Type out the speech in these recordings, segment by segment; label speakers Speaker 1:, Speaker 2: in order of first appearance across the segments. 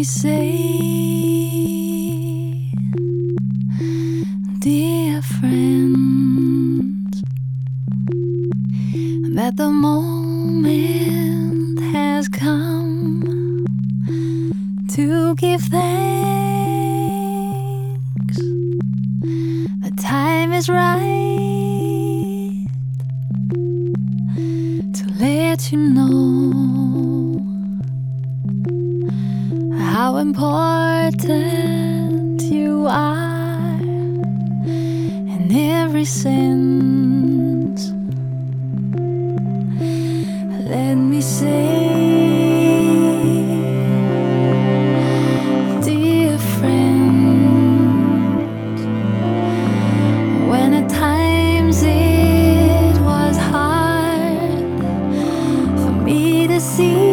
Speaker 1: say, dear friend, that the moment has come to give thanks. The time is right to let you know how important you are in every sense. Let me say, dear friend, when at times it was hard for me to see,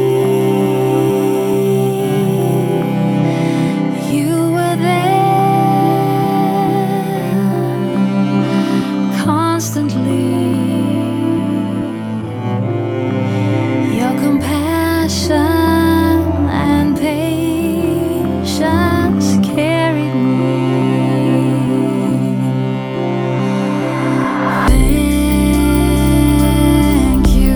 Speaker 1: and patience carried me. Thank you.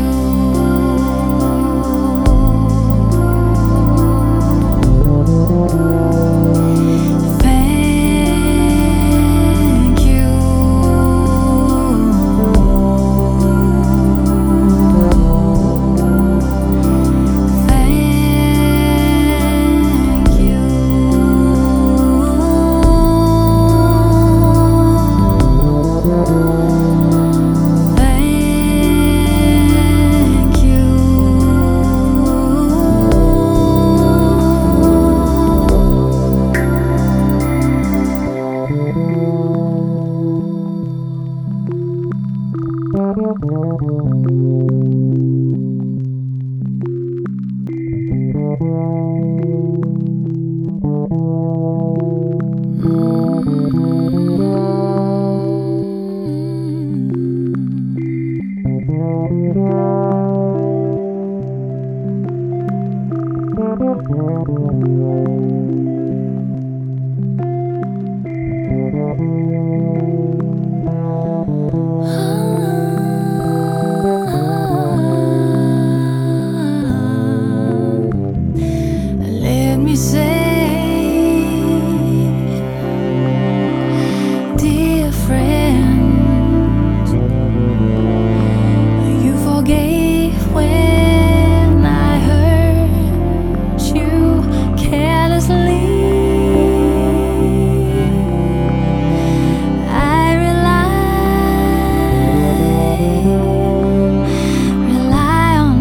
Speaker 1: Thank you. Let me say, dear friend, you forgave when I hurt you carelessly. I rely on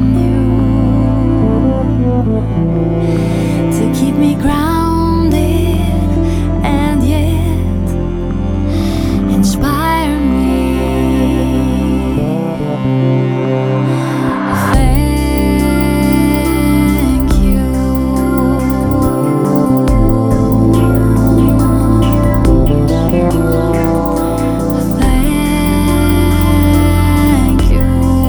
Speaker 1: you to keep me grounded and yet inspire me. Thank you. Thank you.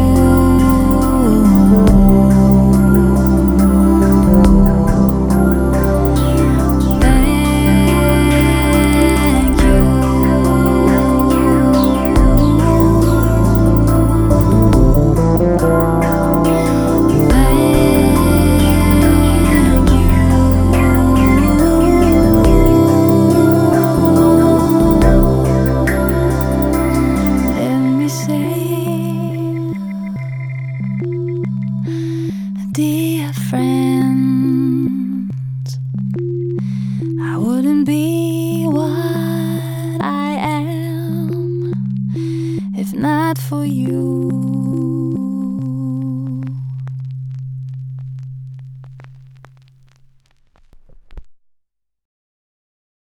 Speaker 1: Dear friend, I wouldn't be what I am if not for you.